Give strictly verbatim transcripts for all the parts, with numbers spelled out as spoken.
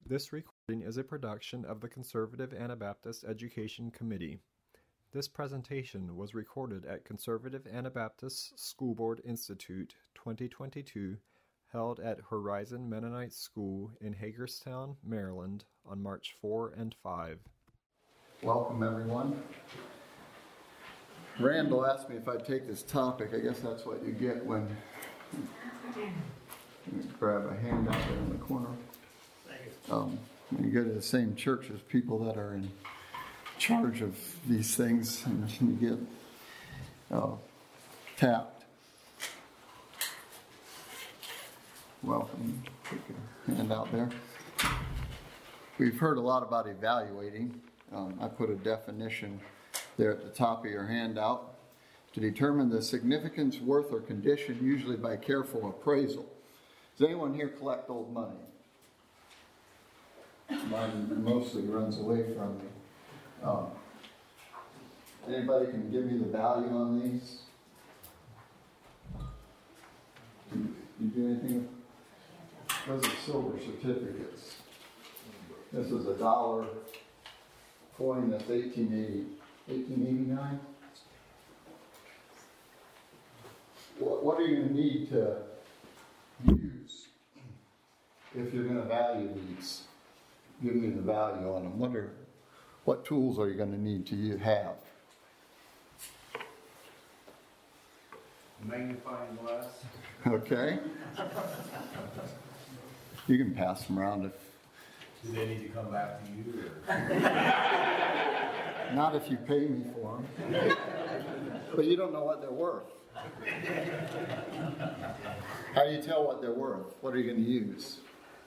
This recording is a production of the Conservative Anabaptist Education Committee. This presentation was recorded at Conservative Anabaptist School Board Institute twenty twenty-two, held at Horizon Mennonite School in Hagerstown, Maryland, on March fourth and fifth. Welcome, everyone. Randall asked me if I'd take this topic. I guess that's what you get when you grab a handout there in the corner. Um, when you go to the same church as people that are in charge of these things, and you get uh, tapped. Welcome. Take a handout there. We've heard a lot about evaluating. Um, I put a definition there at the top of your handout. To determine the significance, worth, or condition, usually by careful appraisal. Does anyone here collect old money? Mine mostly runs away from me. Um, anybody can give me the value on these? You, you do anything? Those are silver certificates. This is a dollar coin that's eighteen eighty, eighteen eighty-nine. What, what are you going to need to use if you're going to value these? Give me the value on them. What are, what tools are you going to need to have? Magnifying glass. Okay. You can pass them around if. Do they need to come back to you? Or? Not if you pay me for them. But you don't know what they're worth. How do you tell what they're worth? What are you going to use?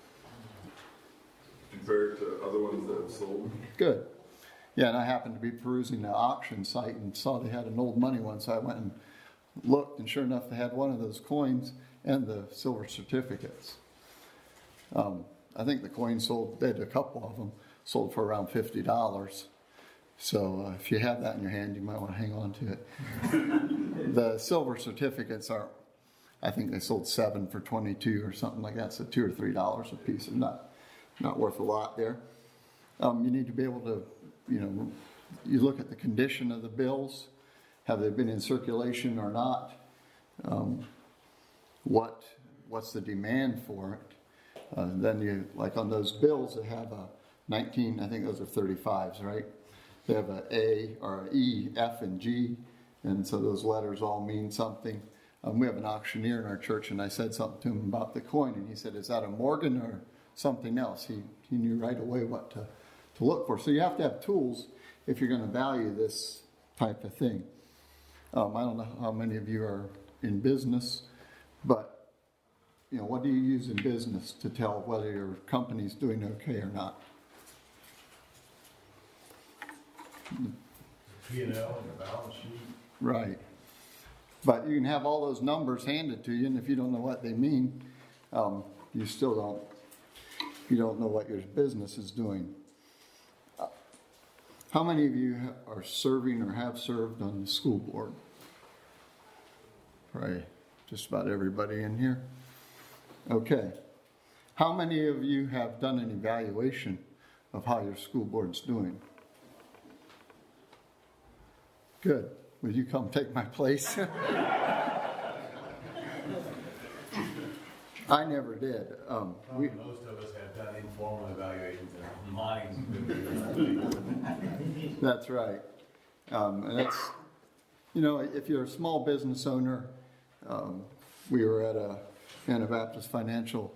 Compared to other ones that have sold. Good. Yeah, and I happened to be perusing the auction site and saw they had an old money one, so I went and looked, and sure enough, they had one of those coins and the silver certificates. Um, I think the coins sold, they had a couple of them, sold for around fifty dollars. So uh, if you have that in your hand, you might want to hang on to it. The silver certificates are, I think they sold seven for twenty-two or something like that, so two or three dollars a piece. I'm not Not worth a lot there. Um, you need to be able to, you know, you look at the condition of the bills. Have they been in circulation or not? Um, what what's the demand for it? Uh, then you, like on those bills, they have a nineteen, I think those are thirty-fives, right? They have a A or an E, F, and G, and so those letters all mean something. Um, we have an auctioneer in our church, and I said something to him about the coin, and he said, "Is that a Morgan or something else?" He he knew right away what to, to look for. So you have to have tools if you're going to value this type of thing. Um, I don't know how many of you are in business, but you know, what do you use in business to tell whether your company's doing okay or not? P and L and the balance sheet. Right. But you can have all those numbers handed to you, and if you don't know what they mean, um, you still don't. You don't know what your business is doing. Uh, how many of you ha- are serving or have served on the school board? Probably just about everybody in here. Okay. How many of you have done an evaluation of how your school board's doing? Good. Will you come take my place? I never did. Um, we, Most of us have done informal evaluations in mines. That's right. Um, and that's, you know, if you're a small business owner, um, we were at a Anabaptist Financial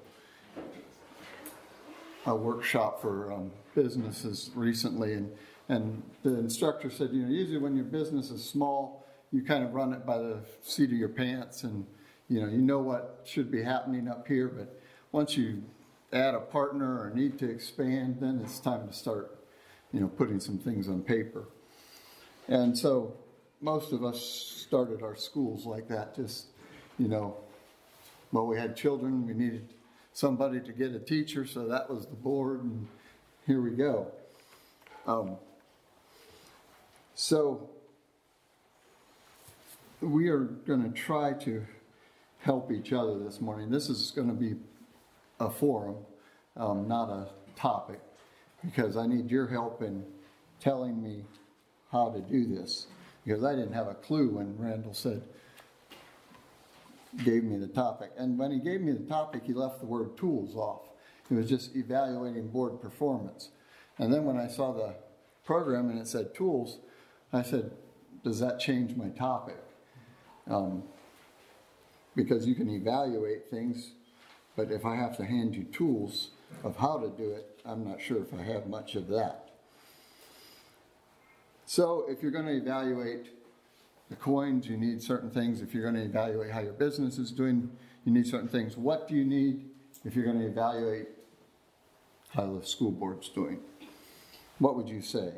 a workshop for um, businesses recently, and, and the instructor said, you know, usually when your business is small, you kind of run it by the seat of your pants, and you know, you know what should be happening up here, but once you add a partner or need to expand, then it's time to start, you know, putting some things on paper. And so most of us started our schools like that, just, you know, well, we had children, we needed somebody to get a teacher, so that was the board, and here we go. Um, so we are going to try to help each other this morning. This is going to be a forum, um, not a topic because I need your help in telling me how to do this, because I didn't have a clue when Randall said, gave me the topic. And when he gave me the topic, he left the word tools off. It was just evaluating board performance. And then when I saw the program and it said tools, I said, does that change my topic? Um, because you can evaluate things, but if I have to hand you tools of how to do it, I'm not sure if I have much of that. So if you're going to evaluate the coins, you need certain things. If you're going to evaluate how your business is doing, you need certain things. What do you need if you're going to evaluate how the school board's doing? What would you say?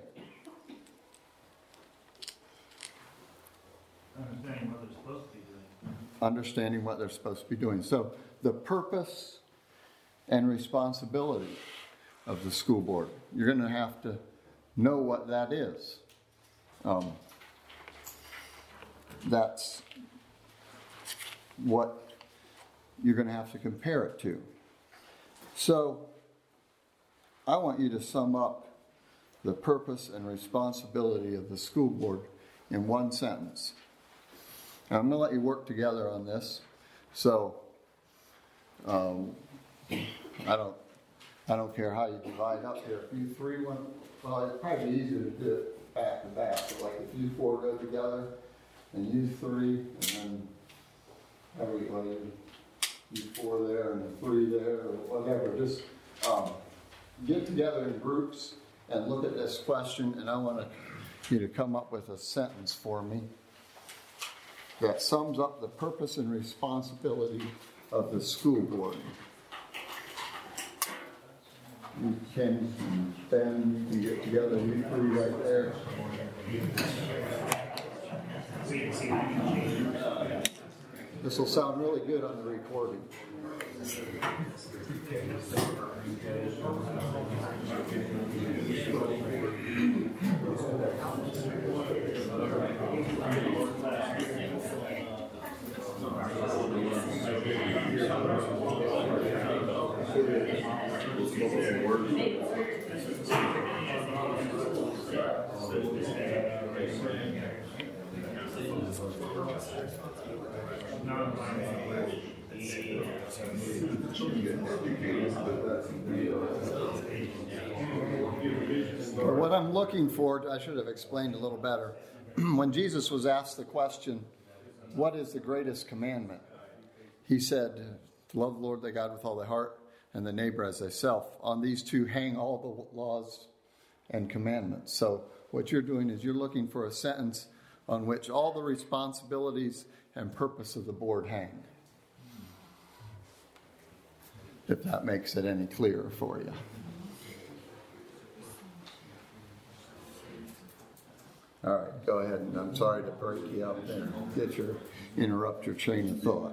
Understanding what they're supposed to be doing. Understanding what they're supposed to be doing. So the purpose and responsibility of the school board. You're going to have to know what that is. Um, that's what you're going to have to compare it to. So I want you to sum up the purpose and responsibility of the school board in one sentence. Now, I'm going to let you work together on this. So um, I don't I don't care how you divide up here. If you three want, well, it's probably easier to do it back to back. But like if you four go together and you three, and then everybody, you four there and three there, or whatever. Just um, get together in groups and look at this question, and I want you to come up with a sentence for me that sums up the purpose and responsibility of the school board. You can, Ben, you can get together, you three right there. This will sound really good on the recording. What I'm looking for, I should have explained a little better. When Jesus was asked the question, what is the greatest commandment? He said, love the Lord thy God with all thy heart and the neighbor as thyself. On these two hang all the laws and commandments. So what you're doing is you're looking for a sentence on which all the responsibilities and purpose of the board hang. If that makes it any clearer for you. All right, go ahead. And I'm sorry to break you up and get your interrupt your chain of thought.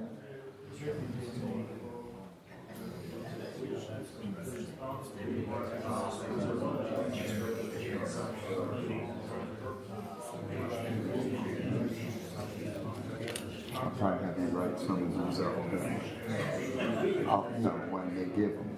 I'll probably have you write some of these out. I'll know when they give them.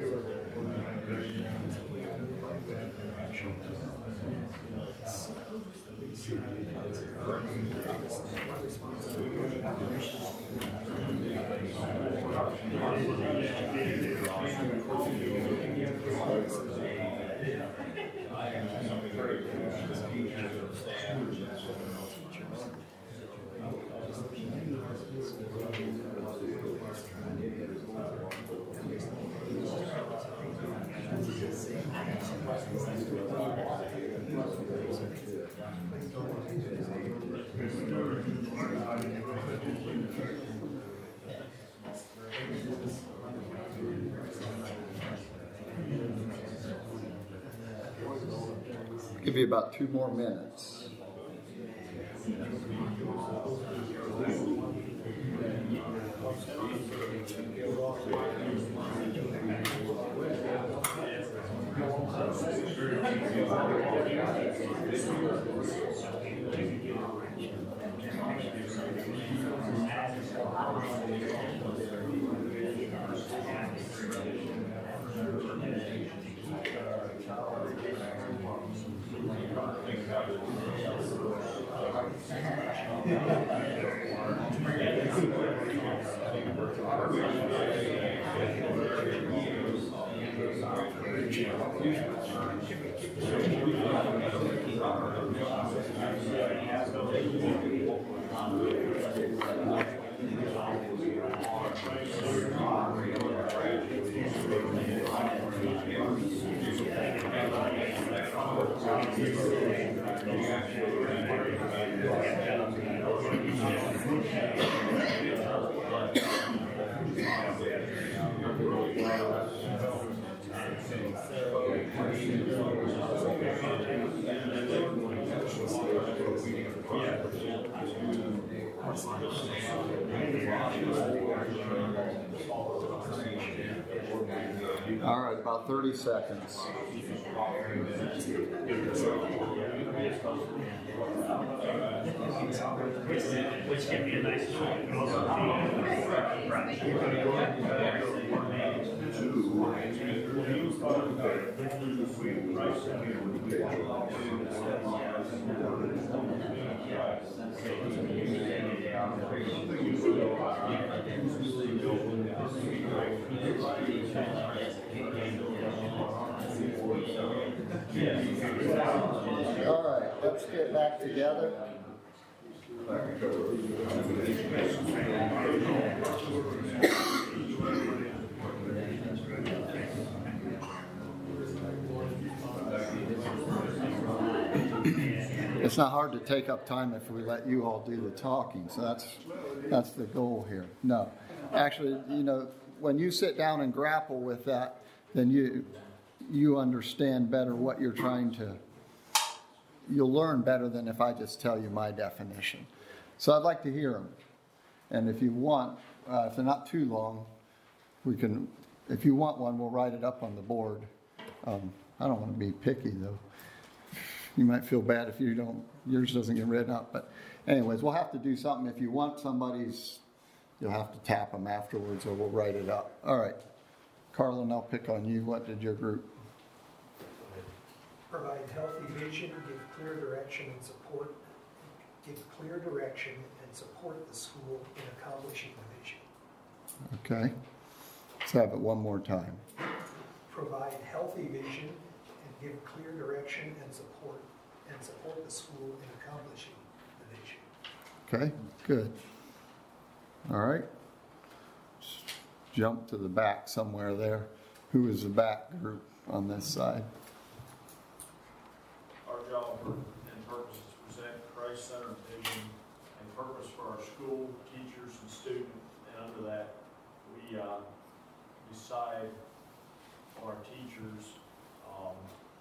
Give you about two more minutes. All right, about thirty seconds. Which can be a nice All right, let's get back together. It's not hard to take up time if we let you all do the talking, so that's that's the goal here. No, actually, you know, when you sit down and grapple with that, then you you understand better what you're trying to. You'll learn better than if I just tell you my definition. So I'd like to hear them, and if you want, uh, if they're not too long, we can. If you want one, we'll write it up on the board. Um, I don't want to be picky though. You might feel bad if you don't, yours doesn't get written up. But anyways, we'll have to do something. If you want somebody's, you'll have to tap them afterwards or we'll write it up. All right. Carlin, I'll pick on you. What did your group? Provide healthy vision, give clear direction and support, give clear direction and support the school in accomplishing the vision. Okay. Let's have it one more time. Provide healthy vision and give clear direction and support and support the school in accomplishing the vision. Okay, good. All right. Jump to the back somewhere there. Who is the back group on this side? Our job and purpose is to present Christ-centered vision and purpose for our school, teachers, and students. And under that, we uh, decide our teachers um,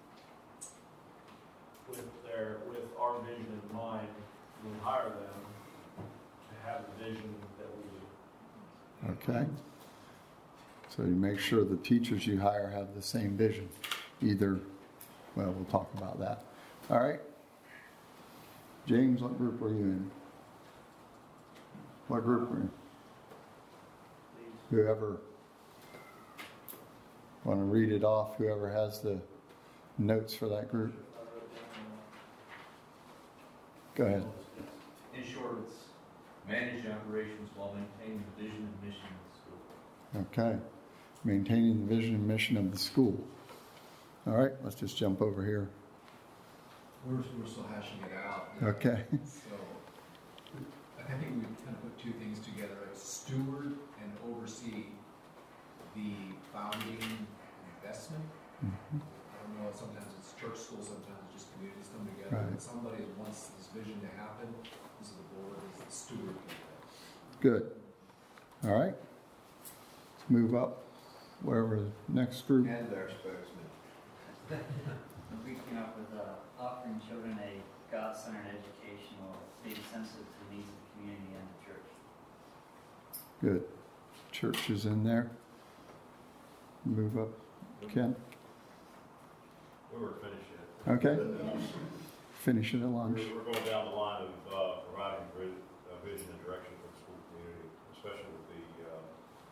with their with our vision in mind. We hire them to have the vision that we do. Okay. So you make sure the teachers you hire have the same vision. Either, well, we'll talk about that. All right. James, what group were you in? What group were you in? Whoever, want to read it off, whoever has the notes for that group. Go ahead. In short, it's manage operations while maintaining the vision and mission of the school. Okay. Maintaining the vision and mission of the school. All right, let's just jump over here. We're, we're still hashing it out. Okay. So I think we kind of put two things together: like steward and oversee the founding investment. Mm-hmm. I don't know. Sometimes it's church school. Sometimes it's just communities come together. Right. And somebody wants this vision to happen. This is the board. Is the steward. Good. All right. Let's move up. Wherever the next group. And our spokesman. We came up with uh, offering children a God-centered educational, being sensitive to the needs of the community and the church. Good. Church is in there. Move up. Ken? We were finished yet. Okay. Finish it at lunch. We're we're going down the line of uh, providing vi- uh, vision and direction for the school community, especially with the uh,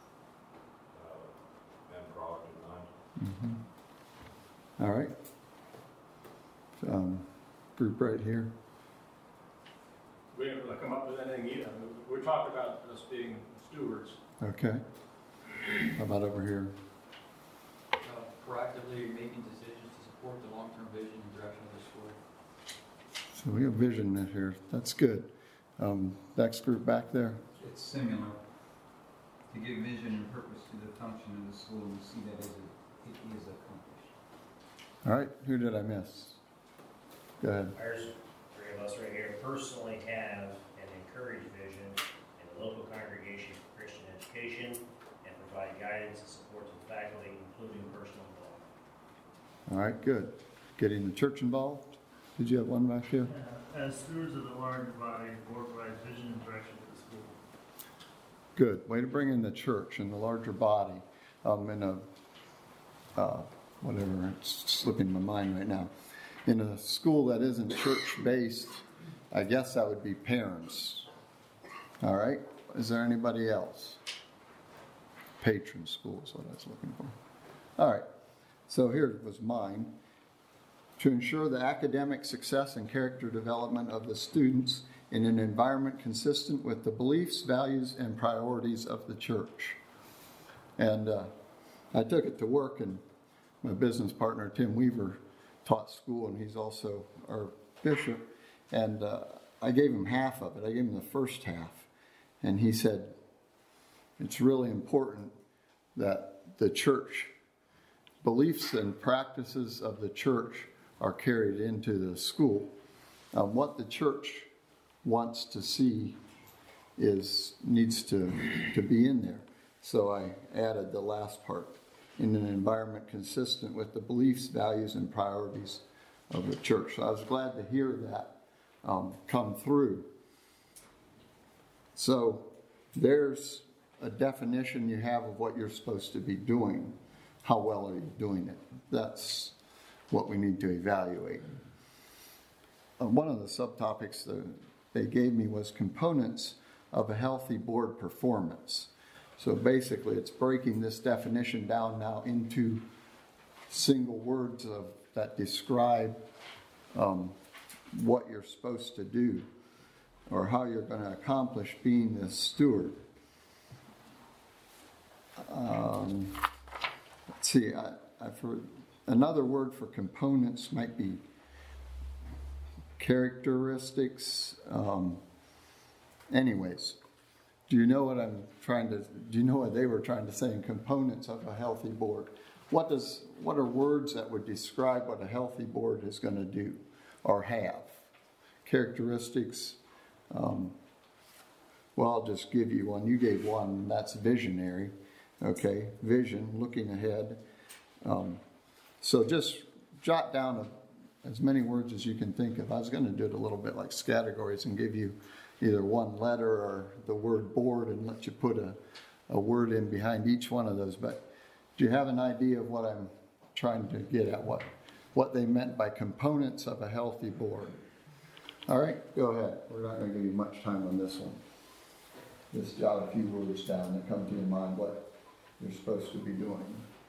uh, end product in mind. Mm-hmm. All right. Um, group right here. We didn't really come up with anything either. We're talking about us being stewards. Okay. How about over here? Uh, proactively making decisions to support the long-term vision and direction of the school. So we have vision in here. That's good. Um, next group back there. It's similar. To give vision and purpose to the function of the school and see that as it, it is accomplished. All right. Who did I miss? Go ahead. There's three of us right here. Personally have and encourage vision in the local congregation for Christian education and provide guidance and support to the faculty, including personal involvement. All right. Good. Getting the church involved. Did you have one back here? Uh, as stewards of the larger body, the board provides vision and direction for the school. Good. Way to bring in the church and the larger body. Um, in a, uh, whatever, it's slipping my mind right now. In a school that isn't church-based, I guess that would be parents. All right. Is there anybody else? Patron school is what I was looking for. All right. So here was mine. To ensure the academic success and character development of the students in an environment consistent with the beliefs, values, and priorities of the church. And uh, I took it to work, and my business partner, Tim Weaver, taught school, and he's also our bishop. And uh, I gave him half of it. I gave him the first half. And he said, it's really important that the church, beliefs and practices of the church are carried into the school. Um, what the church wants to see is needs to, to be in there. So I added the last part, in an environment consistent with the beliefs, values, and priorities of the church. So I was glad to hear that um, come through. So there's a definition you have of what you're supposed to be doing. How well are you doing it? That's what we need to evaluate. Uh, one of the subtopics that they gave me was components of a healthy board performance. So basically it's breaking this definition down now into single words of, that describe um, what you're supposed to do or how you're going to accomplish being this steward. Um, let's see, I, I've heard another word for components might be characteristics. Um, anyways, do you know what I'm trying to, do you know what they were trying to say in components of a healthy board? What does, what are words that would describe what a healthy board is going to do or have? Characteristics, um, well, I'll just give you one. You gave one, that's visionary. Okay, vision, looking ahead. Um, So just jot down a, as many words as you can think of. I was going to do it a little bit like categories and give you either one letter or the word board and let you put a, a word in behind each one of those. But do you have an idea of what I'm trying to get at, what, what they meant by components of a healthy board? All right, go ahead. We're not going to give you much time on this one. Just jot a few words down that come to your mind what you're supposed to be doing.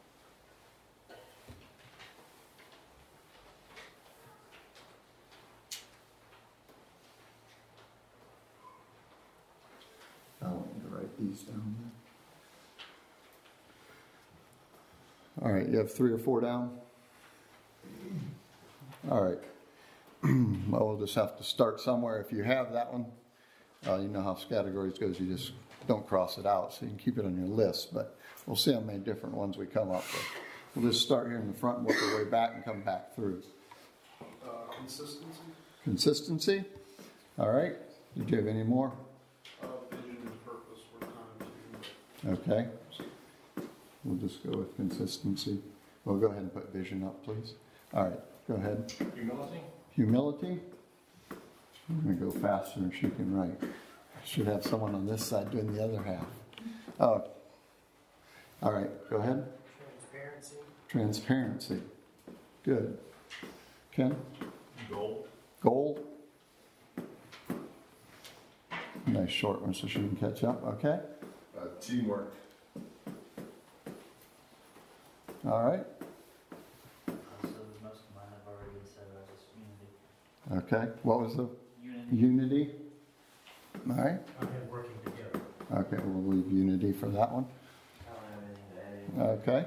I want you to write these down. All right, you have three or four down? All right. Well, we'll just have to start somewhere. If you have that one, uh, you know how categories goes. You just don't cross it out, so you can keep it on your list. But we'll see how many different ones we come up with. We'll just start here in the front and work our way back and come back through. Uh, consistency. Consistency. All right. Did you have any more? Uh, vision and purpose were kind of two. Okay. We'll just go with consistency. Well, go ahead and put vision up, please. All right. Go ahead. Humility. Humility. I'm going to go faster than she can write. I should have someone on this side doing the other half. Oh. All right. Go ahead. Transparency. Transparency. Good. Ken? Goal. Gold. Nice short one so she can catch up. Okay. Uh, teamwork. All right. Uh, so most of mine have already been said, I just unity. Okay. What was the Unity. unity? All right. On him working together. Okay, we'll leave unity for that one. I don't have anything to add. Okay.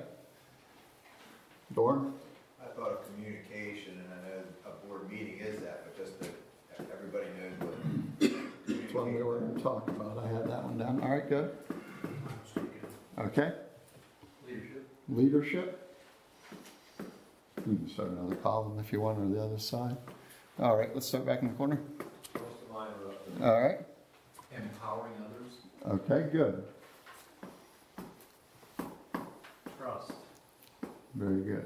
Dorn? I thought of communication, and I know a board meeting is that, but just that everybody knows what. That's what we were talking about. I had that one down. All right, good. Okay. Leadership. Leadership. You can start another column if you want, or the other side. All right, let's start back in the corner. Most of mine are up there. All right. Empowering others. Okay, good. Trust. Very good.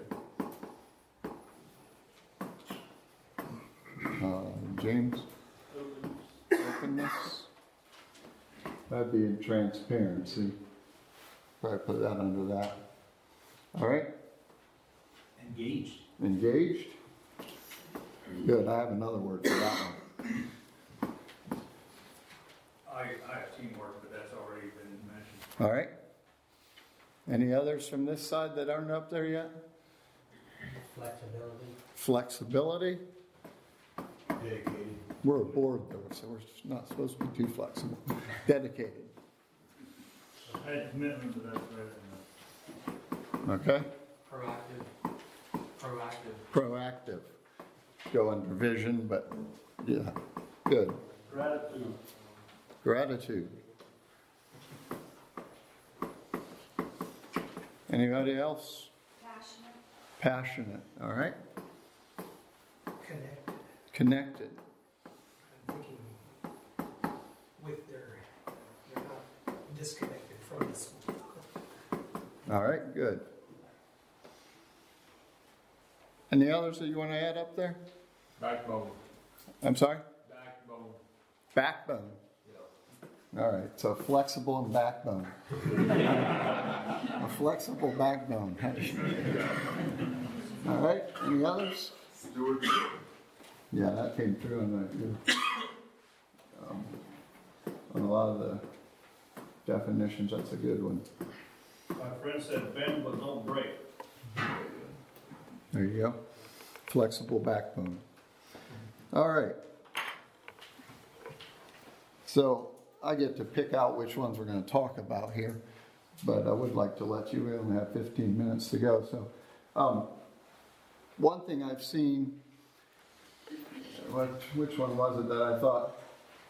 Uh, James? Openness. That'd be in transparency. Probably put that under that. All right. Engaged. Engaged. Good. I have another word for that one. I, I have teamwork, but that's already been mentioned. All right. Any others from this side that aren't up there yet? Flexibility. Flexibility. Dedicated. We're a board though, so we're not supposed to be too flexible. Dedicated. I had commitment to that, right? Okay. Proactive. Proactive. Proactive. Go under vision, but yeah, good. Gratitude. Gratitude. Anybody else? Passionate. Passionate. All right. Connected. Connected. I'm thinking with their, they're not disconnected from the school. All right. Good. Any others that you want to add up there? Backbone. I'm sorry? Backbone. Backbone. All right, so flexible and backbone. A flexible backbone. All right, any others? Stewardship. Yeah, that came through on the, um, on a lot of the definitions. That's a good one. My friend said bend but don't break. There you go. Flexible backbone. All right. So I get to pick out which ones we're going to talk about here, but I would like to let you, we only have fifteen minutes to go. So um, one thing I've seen, what, which one was it that I thought,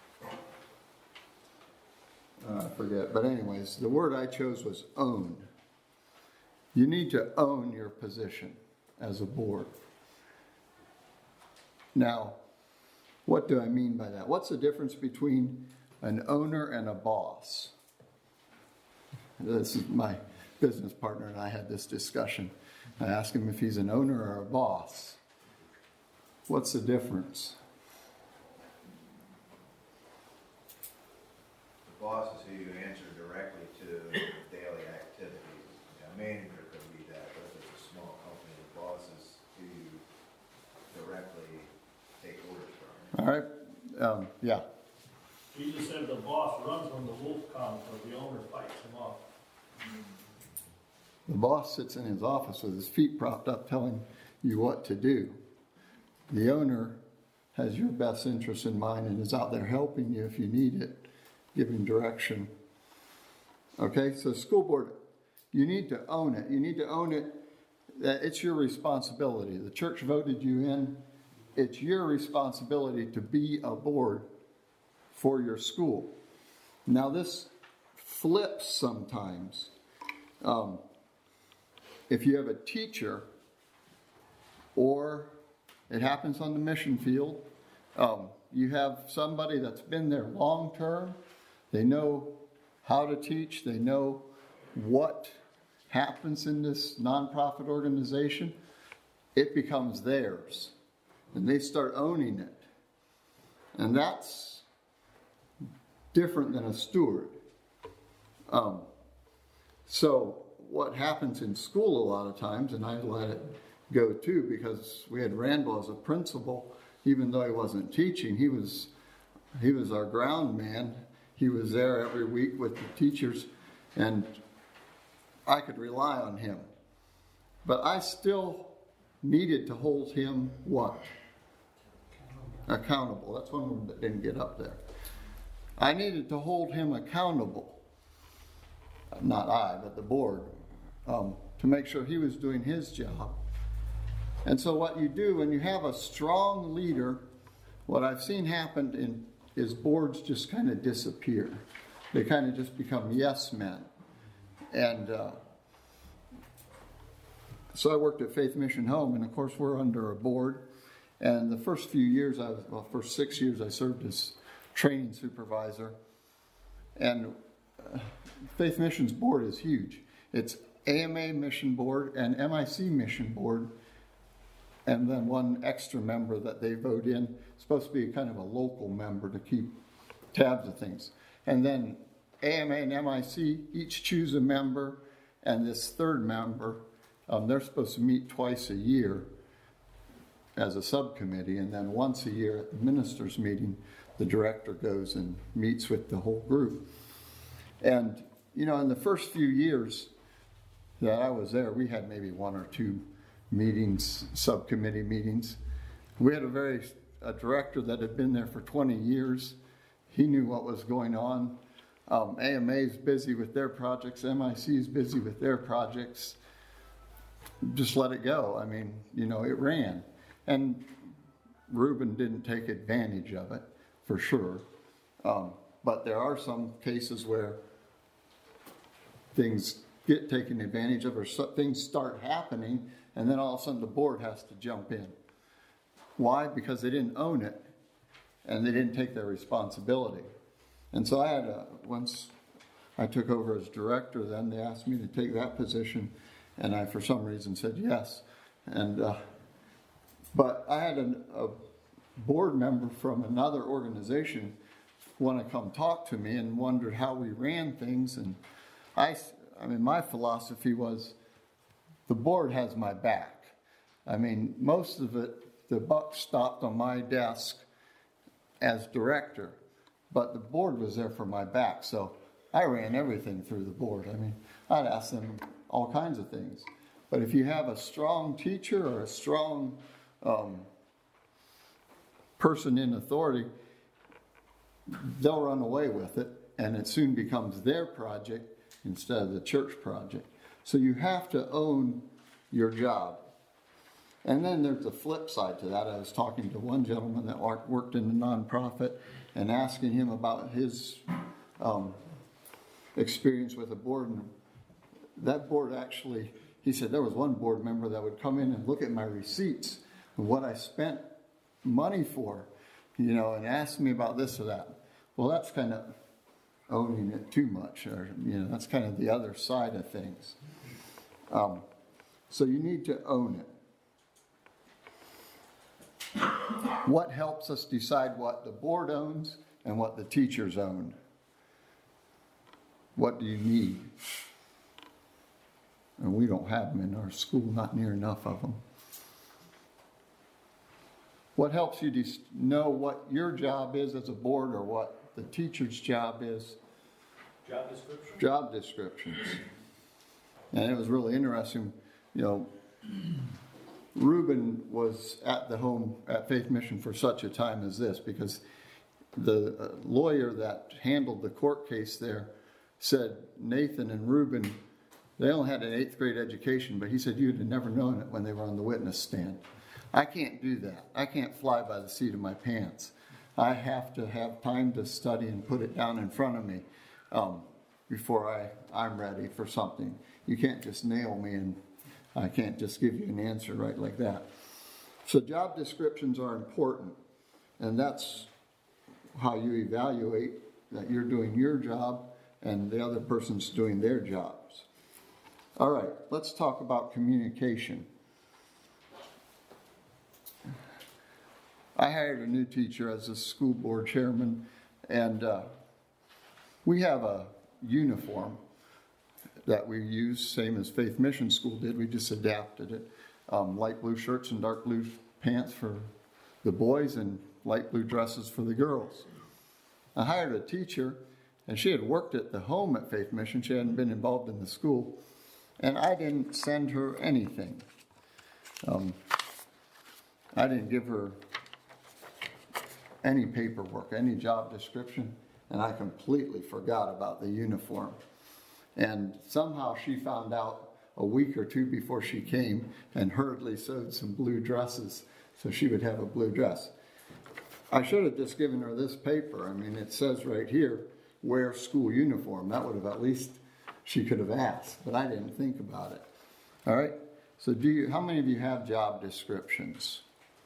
uh, I forget, but anyways, the word I chose was own. You need to own your position as a board. Now, what do I mean by that? What's the difference between an owner and a boss? This is my business partner and I had this discussion. I asked him if he's an owner or a boss. What's the difference? The boss is who you answer directly to daily activities. A manager could be that, but if it's a small company, the boss is who you directly take orders from. All right. Um, yeah. Jesus said the boss runs when the wolf comes, or the owner fights him off. The boss sits in his office with his feet propped up telling you what to do. The owner has your best interest in mind and is out there helping you if you need it, giving direction. Okay, so school board, you need to own it. You need to own it that it's your responsibility. The church voted you in. It's your responsibility to be a board for your school. Now this flips sometimes. Um, if you have a teacher, or it happens on the mission field, um, you have somebody that's been there long term, they know how to teach, they know what happens in this nonprofit organization, it becomes theirs. And they start owning it. And that's different than a steward. Um, so what happens in school a lot of times, and I let it go too, because we had Randall as a principal, even though he wasn't teaching, he was he was our ground man. He was there every week with the teachers, and I could rely on him. But I still needed to hold him what? Accountable. That's one word that didn't get up there. I needed to hold him accountable. Not I, but the board, um, to make sure he was doing his job. And so what you do when you have a strong leader, what I've seen happen in, is boards just kind of disappear. They kind of just become yes men. And uh, so I worked at Faith Mission Home, and of course we're under a board. And the first few years, I was, well, first six years, I served as training supervisor. And uh, Faith Mission's board is huge. It's A M A Mission Board and M I C Mission Board, and then one extra member that they vote in. It's supposed to be kind of a local member to keep tabs of things. And then A M A and M I C each choose a member, and this third member, um, they're supposed to meet twice a year as a subcommittee, and then once a year at the ministers' meeting, the director goes and meets with the whole group. And, you know, in the first few years that I was there, we had maybe one or two meetings, subcommittee meetings. We had a very, a director that had been there for twenty years. He knew what was going on. Um, A M A is busy with their projects. M I C is busy with their projects. Just let it go. I mean, you know, it ran. And Reuben didn't take advantage of it, for sure. Um, but there are some cases where things get taken advantage of, or so, things start happening, and then all of a sudden the board has to jump in. Why? Because they didn't own it, and they didn't take their responsibility. And so I had a, once I took over as director, then they asked me to take that position, and I, for some reason, said yes. And uh, but I had an, a board member from another organization want to come talk to me and wondered how we ran things. And I, I mean, my philosophy was the board has my back. I mean, most of it, the buck stopped on my desk as director, but the board was there for my back. So I ran everything through the board. I mean, I'd ask them all kinds of things. But if you have a strong teacher or a strong um, person in authority, they'll run away with it, and it soon becomes their project instead of the church project. So you have to own your job. And then there's the flip side to that. I was talking to one gentleman that worked in a nonprofit and asking him about his um, experience with a board. And that board actually, he said there was one board member that would come in and look at my receipts and what I spent money for, you know, and ask me about this or that. Well, that's kind of owning it too much, or, you know, that's kind of the other side of things. Um, so you need to own it. What helps us decide what the board owns and what the teachers own? What do you need? And we don't have them in our school, not near enough of them. What helps you to know what your job is as a board or what the teacher's job is? Job description. Job descriptions. And it was really interesting, you know, Reuben was at the home at Faith Mission for such a time as this, because the uh, lawyer that handled the court case there said Nathan and Reuben, they only had an eighth grade education, but he said you'd have never known it when they were on the witness stand. I can't do that. I can't fly by the seat of my pants. I have to have time to study and put it down in front of me um, before I, I'm ready for something. You can't just nail me and I can't just give you an answer right like that. So job descriptions are important, and that's how you evaluate that you're doing your job and the other person's doing their jobs. All right, let's talk about communication. I hired a new teacher as a school board chairman, and uh, we have a uniform that we use, same as Faith Mission School did. We just adapted it. Um, light blue shirts and dark blue pants for the boys and light blue dresses for the girls. I hired a teacher, and she had worked at the home at Faith Mission. She hadn't been involved in the school, and I didn't send her anything. Um, I didn't give her any paperwork, any job description. and I completely forgot about the uniform. And somehow she found out a week or two before she came and hurriedly sewed some blue dresses so she would have a blue dress. I should have just given her this paper. I mean, it says right here, wear school uniform. That would have at least, she could have asked, but I didn't think about it. All right, so do you, how many of you have job descriptions?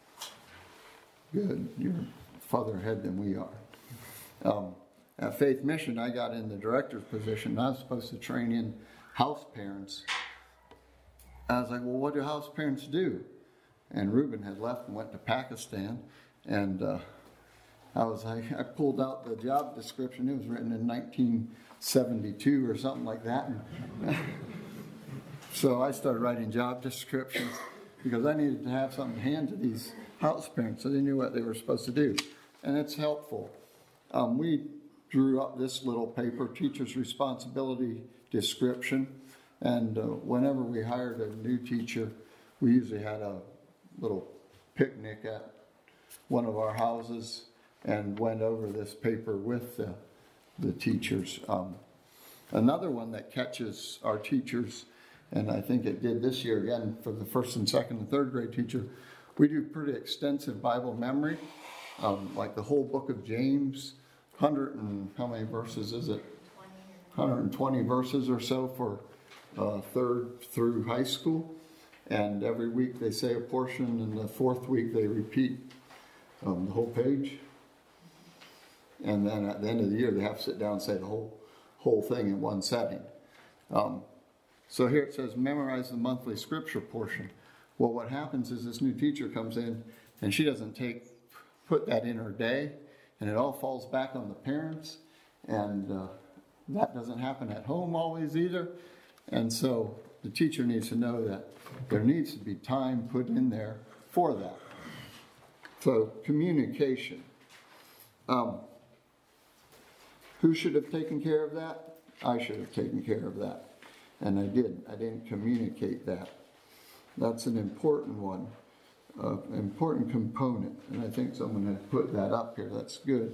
Good, you're farther ahead than we are. Um, at Faith Mission, I got in the director's position. I was supposed to train in house parents. I was like, well, what do house parents do? And Reuben had left and went to Pakistan. And uh, I was like, I pulled out the job description. It was written in nineteen seventy-two or something like that. And so I started writing job descriptions because I needed to have something to hand to these house parents so they knew what they were supposed to do. And it's helpful. Um, we drew up this little paper, Teacher's Responsibility Description. And uh, whenever we hired a new teacher, we usually had a little picnic at one of our houses and went over this paper with the, the teachers. Um, another one that catches our teachers, and I think it did this year again for the first and second and third grade teacher, we do pretty extensive Bible memory, um, like the whole book of James, one hundred and how many verses is it? one hundred twenty verses or so for uh, third through high school. And every week they say a portion, and the fourth week they repeat um, the whole page. And then at the end of the year they have to sit down and say the whole whole thing in one setting. Um, so here it says, memorize the monthly scripture portion. Well, what happens is this new teacher comes in and she doesn't take put that in her day, and it all falls back on the parents. And uh, that doesn't happen at home always either. And so the teacher needs to know that there needs to be time put in there for that. So communication. Um, who should have taken care of that? I should have taken care of that. And I didn't. I didn't communicate that. That's an important one, uh, important component. And I think someone had put that up here. That's good.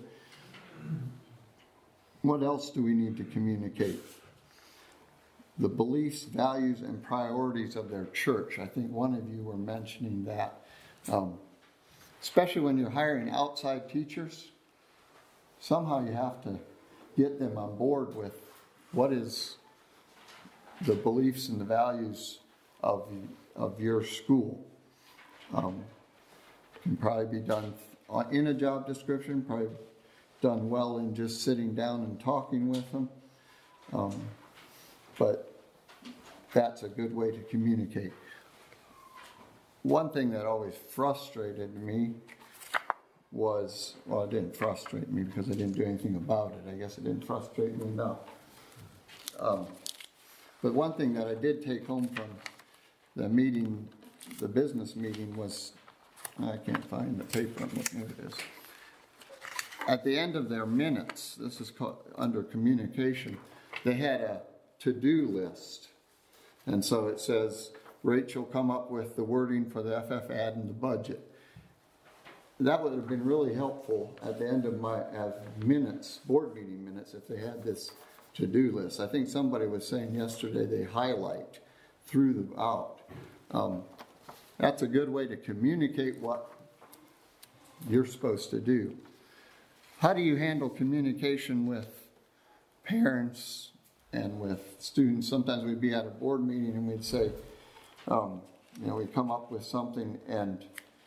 What else do we need to communicate? The beliefs, values, and priorities of their church. I think one of you were mentioning that. Um, especially when you're hiring outside teachers, somehow you have to get them on board with what is the beliefs and the values of, of your school. Um, can probably be done in a job description, probably done well in just sitting down and talking with them. Um, but that's a good way to communicate. One thing that always frustrated me was, well, it didn't frustrate me because I didn't do anything about it. I guess it didn't frustrate me enough. Um, but one thing that I did take home from the meeting, the business meeting, was, I can't find the paper, I'm looking at it is. At the end of their minutes, this is called, under communication, they had a to-do list. And so it says, Rachel, come up with the wording for the F F ad and the budget. That would have been really helpful at the end of my uh, minutes, board meeting minutes, if they had this to-do list. I think somebody was saying yesterday they highlight throughout. Um, that's a good way to communicate what you're supposed to do. How do you handle communication with parents and with students? Sometimes we'd be at a board meeting and we'd say, um, you know, we'd come up with something, and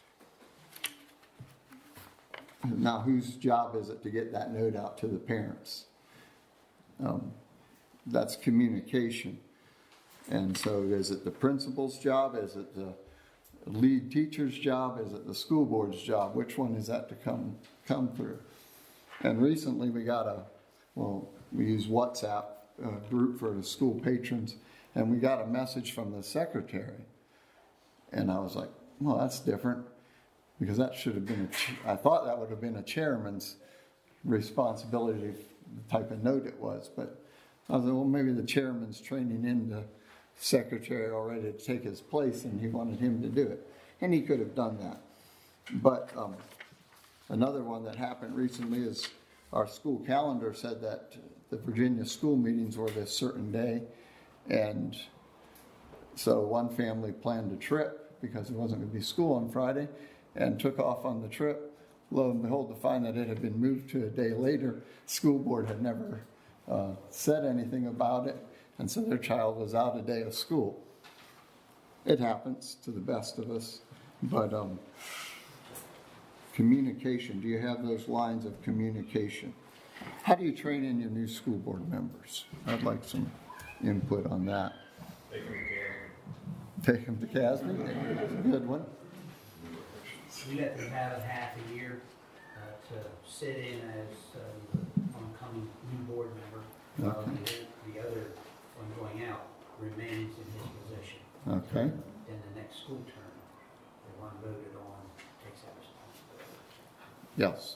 now whose job is it to get that note out to the parents? Um, that's communication. And so is it the principal's job? Is it the lead teacher's job? Is it the school board's job? Which one is that to come come through? And recently we got a, well, we use WhatsApp uh, group for the school patrons, and we got a message from the secretary. And I was like, well, that's different, because that should have been, a, I thought that would have been a chairman's responsibility, the type of note it was. But I was like, well, maybe the chairman's training in the secretary already to take his place, and he wanted him to do it. And he could have done that. But um, another one that happened recently is our school calendar said that the Virginia school meetings were this certain day, and so one family planned a trip because there wasn't going to be school on Friday and took off on the trip. Lo and behold, to find that it had been moved to a day later. School board had never uh, said anything about it, and so their child was out a day of school. It happens to the best of us, but um, communication, do you have those lines of communication? How do you train in your new school board members? I'd like some input on that. Take them to Take them to Casby. That's a good one. We let them have a half a year uh, to sit in as uh, the oncoming new board member. While Okay. the, the other one going out remains in his position. Okay. Then the next school term, the one voted on takes that responsibility. Yes.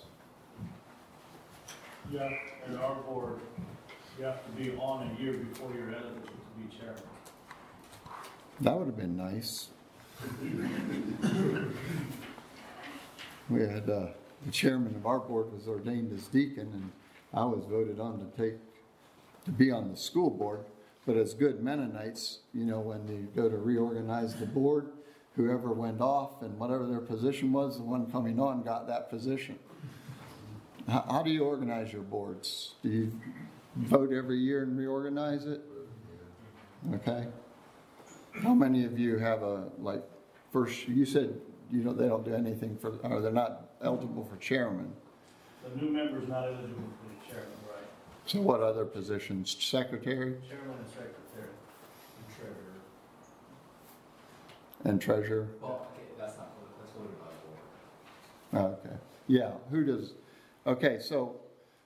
Yeah, at our board, you have to be on a year before you're eligible to be chairman. That would have been nice. We had, uh, the chairman of our board was ordained as deacon, and I was voted on to take, to be on the school board. But as good Mennonites, you know, when you go to reorganize the board, whoever went off and whatever their position was, the one coming on got that position. How, how do you organize your boards? Do you vote every year and reorganize it? Okay. How many of you have a, like, first, you said, you know, they don't do anything for, or they're not eligible for chairman. The new member's not eligible for the chairman, right? So what other positions? Secretary Chairman and secretary and treasurer. and treasurer? Well, okay, that's not, that's voted by the board. Okay. Yeah, who does, okay, so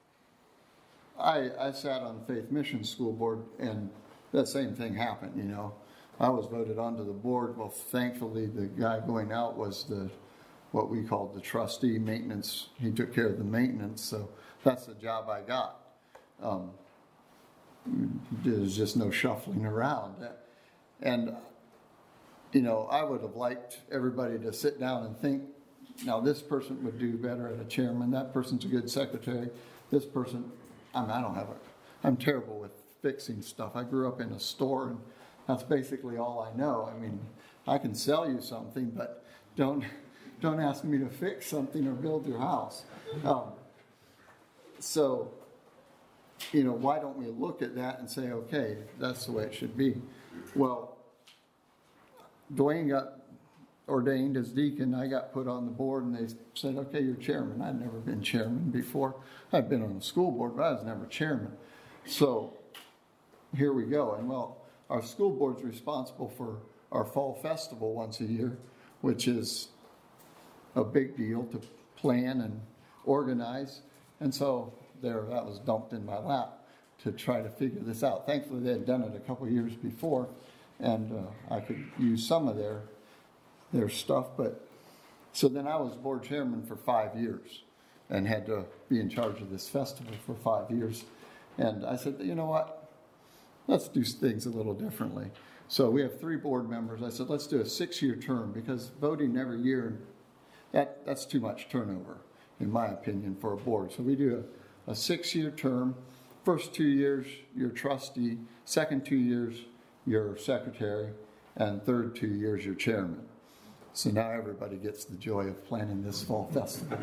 I, I sat on Faith Mission School Board, and that same thing happened, you know. I was voted onto the board. Well, thankfully, the guy going out was the, what we called the trustee maintenance. He took care of the maintenance, so that's the job I got. Um, there's just no shuffling around. And, you know, I would have liked everybody to sit down and think, now this person would do better at a chairman, that person's a good secretary, this person, I mean, I don't have a, I'm terrible with fixing stuff. I grew up in a store, and that's basically all I know. I mean, I can sell you something, but don't don't ask me to fix something or build your house. Um, so, you know, why don't we look at that and say, okay, that's the way it should be? Well, Dwayne got ordained as deacon. I got put on the board, and they said, okay, you're chairman. I'd never been chairman before. I'd been on the school board, but I was never chairman. So here we go. And well, our school board's responsible for our fall festival once a year, which is a big deal to plan and organize. And so there, that was dumped in my lap to try to figure this out. Thankfully, they had done it a couple of years before, and uh, I could use some of their their stuff. But so then I was board chairman for five years and had to be in charge of this festival for five years. And I said, you know what? Let's do things a little differently. So we have three board members. I said, let's do a six-year term, because voting every year, that, that's too much turnover, in my opinion, for a board. So we do a, a six-year term. First two years, you're trustee. Second two years, you're secretary. And third two years, you're chairman. So now everybody gets the joy of planning this fall festival.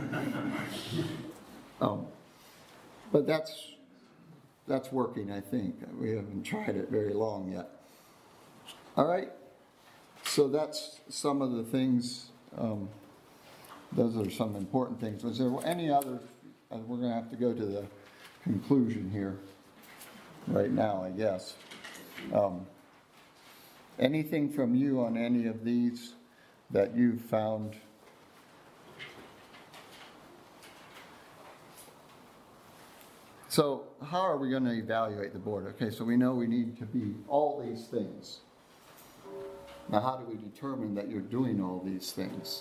um, but that's... That's working, I think. We haven't tried it very long yet. All right. So that's some of the things. Um, those are some important things. Was there any other? Uh, we're going to have to go to the conclusion here right now, I guess. Um, anything from you on any of these that you found? So how are we going to evaluate the board? Okay, so we know we need to be all these things. Now, how do we determine that you're doing all these things?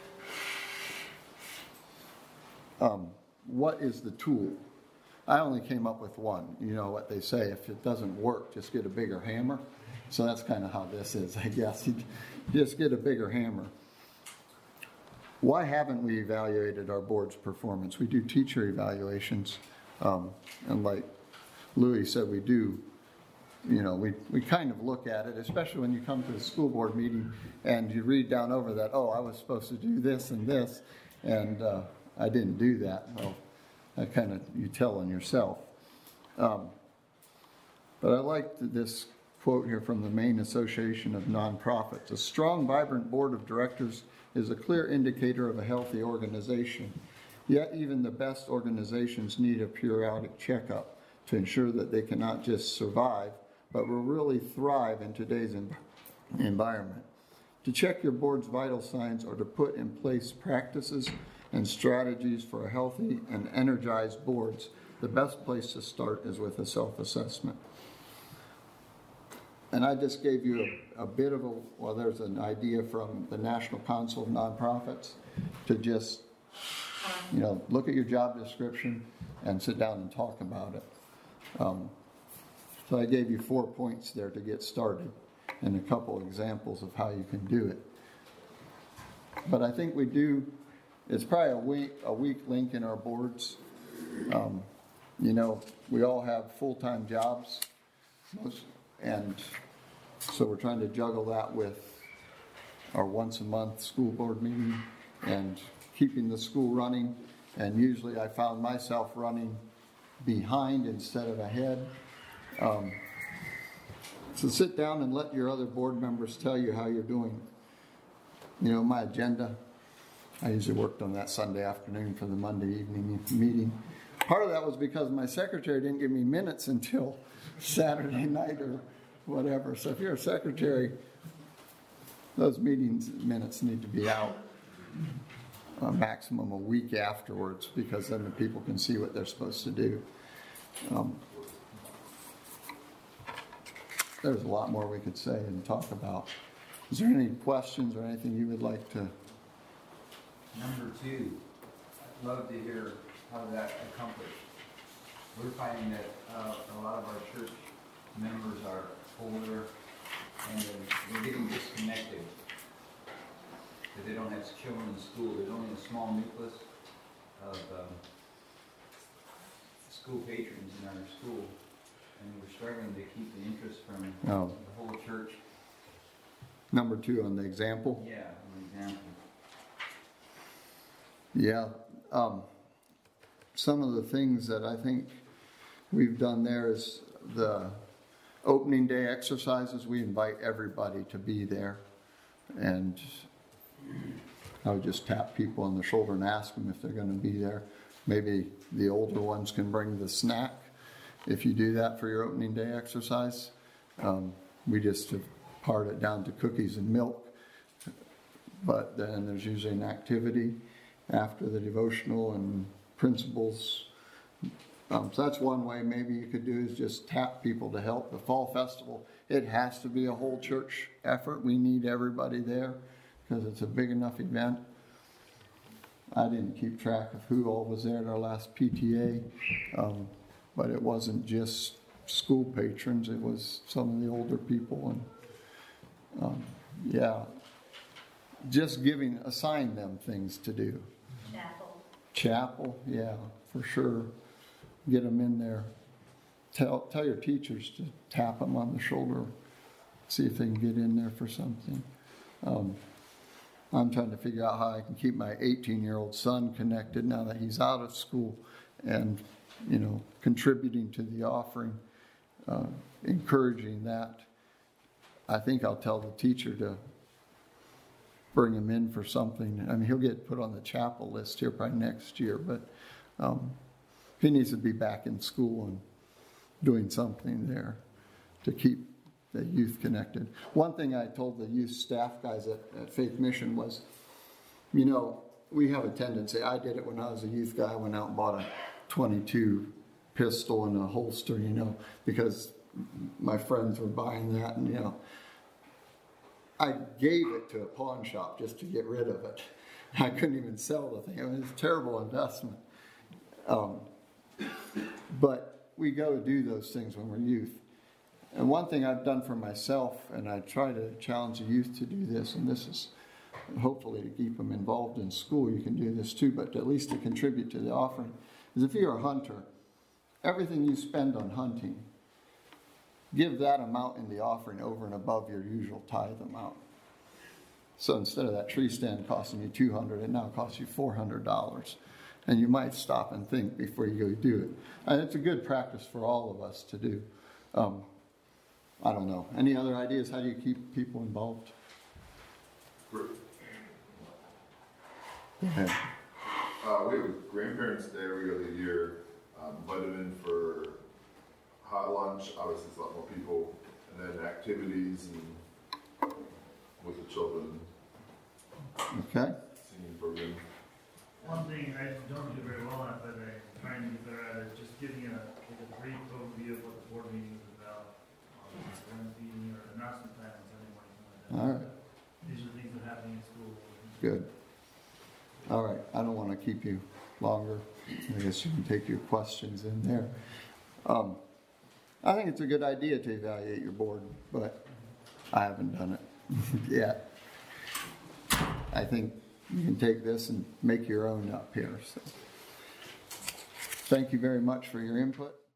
Um, what is the tool? I only came up with one. You know what they say, if it doesn't work, just get a bigger hammer. So that's kind of how this is, I guess. You just get a bigger hammer. why haven't we evaluated our board's performance? We do teacher evaluations, um, and like Louis said, we do, you know, we, we kind of look at it, especially when you come to the school board meeting and you read down over that, oh, I was supposed to do this and this, and uh, I didn't do that. Well, that kind of, you tell on yourself. Um, but I like this quote here from the Maine Association of Nonprofits. A strong, vibrant board of directors is a clear indicator of a healthy organization. Yet even the best organizations need a periodic checkup to ensure that they can not just survive, but will really thrive in today's env- environment. To check your board's vital signs or to put in place practices and strategies for a healthy and energized boards, the best place to start is with a self-assessment. And I just gave you a, a bit of a, well, there's an idea from the National Council of Nonprofits to just, you know, look at your job description and sit down and talk about it. Um, so I gave you four points there to get started and a couple examples of how you can do it. But I think we do, it's probably a weak, a weak link in our boards. Um, you know, we all have full-time jobs, most, and so we're trying to juggle that with our once a month school board meeting and keeping the school running. And usually I found myself running behind instead of ahead. Um, so sit down and let your other board members tell you how you're doing. You know, my agenda, I usually worked on that Sunday afternoon for the Monday evening meeting. Part of that was because my secretary didn't give me minutes until Saturday night or whatever. So if you're a secretary, those meetings minutes need to be out a maximum a week afterwards, because then the people can see what they're supposed to do. Um, there's a lot more we could say and talk about. Is there any questions or anything you would like to? Number two, I'd love to hear how that accomplished. We're finding that uh, a lot of our church members are older and they're getting disconnected. That they don't have children in school. There's only a small nucleus of um, school patrons in our school, and we're struggling to keep the interest from Oh. the whole church. Number two on the example? Yeah, an example. Yeah. Um, some of the things that I think we've done there is the opening day exercises. We invite everybody to be there, and I would just tap people on the shoulder and ask them if they're going to be there. Maybe the older ones can bring the snack if you do that for your opening day exercise. Um, we just have pared it down to cookies and milk, but then there's usually an activity after the devotional and principles. Um, so that's one way maybe you could do, is just tap people to help. The fall festival, it has to be a whole church effort. We need everybody there because it's a big enough event. I didn't keep track of who all was there at our last P T A, um, but it wasn't just school patrons, it was some of the older people. And um, yeah, just giving, assign them things to do. Chapel. Chapel, yeah, for sure. Get them in there. Tell tell your teachers to tap them on the shoulder, see if they can get in there for something. Um, I'm trying to figure out how I can keep my eighteen-year-old son connected now that he's out of school and, you know, contributing to the offering, uh, encouraging that. I think I'll tell the teacher to bring him in for something. I mean, he'll get put on the chapel list here probably next year, but um, he needs to be back in school and doing something there to keep the youth connected. One thing I told the youth staff guys at, at Faith Mission was, you know, we have a tendency, I did it when I was a youth guy, I went out and bought a twenty-two pistol and a holster, you know, because my friends were buying that, and, you know, I gave it to a pawn shop just to get rid of it. I couldn't even sell the thing. It was a terrible investment. Um, but we go to do those things when we're youth. And one thing I've done for myself, and I try to challenge the youth to do this, and this is hopefully to keep them involved in school, you can do this too, but at least to contribute to the offering. Is if you're a hunter, everything you spend on hunting, give that amount in the offering over and above your usual tithe amount. So instead of that tree stand costing you two hundred dollars, it now costs you four hundred dollars. And you might stop and think before you go do it. And it's a good practice for all of us to do. Um, I don't know. Any other ideas? How do you keep people involved? Go ahead. Uh, we have a grandparents' day every other year. Um, invited in for hot lunch. Obviously, it's a lot more people, and then activities and with the children. Okay. Singing program. One thing I don't do very well at, but I'm trying to get better at, is just giving a, like a brief overview of what the board meeting is about, um, meeting or announcement plans, anything like that. All right. These are things that are happening in school. Good. All right. I don't want to keep you longer. I guess you can take your questions in there. Um, I think it's a good idea to evaluate your board, but I haven't done it yet. I think you can take this and make your own up here. So, thank you very much for your input.